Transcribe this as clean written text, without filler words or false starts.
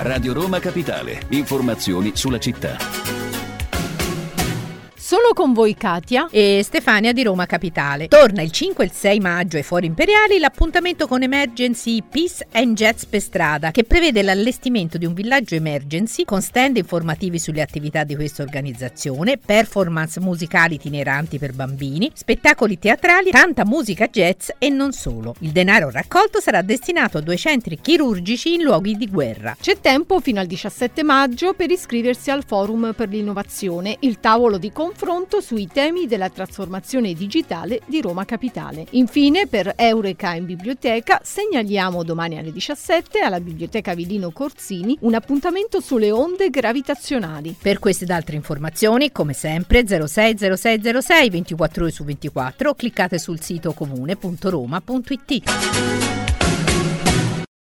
Radio Roma Capitale. Informazioni sulla città. Sono con voi Katia e Stefania di Roma Capitale. Torna il 5 e il 6 maggio ai Fori Imperiali l'appuntamento con Emergency Peace and Jazz per strada, che prevede l'allestimento di un villaggio emergency con stand informativi sulle attività di questa organizzazione, performance musicali itineranti per bambini, spettacoli teatrali, tanta musica jazz e non solo. Il denaro raccolto sarà destinato a 2 centri chirurgici in luoghi di guerra. C'è tempo fino al 17 maggio per iscriversi al Forum per l'Innovazione, il tavolo di confronto sui temi della trasformazione digitale di Roma Capitale. Infine, per Eureka in biblioteca, segnaliamo domani alle 17 alla Biblioteca Vilino Corsini un appuntamento sulle onde gravitazionali. Per queste ed altre informazioni, come sempre, 060606 24 ore su 24 o cliccate sul sito comune.roma.it.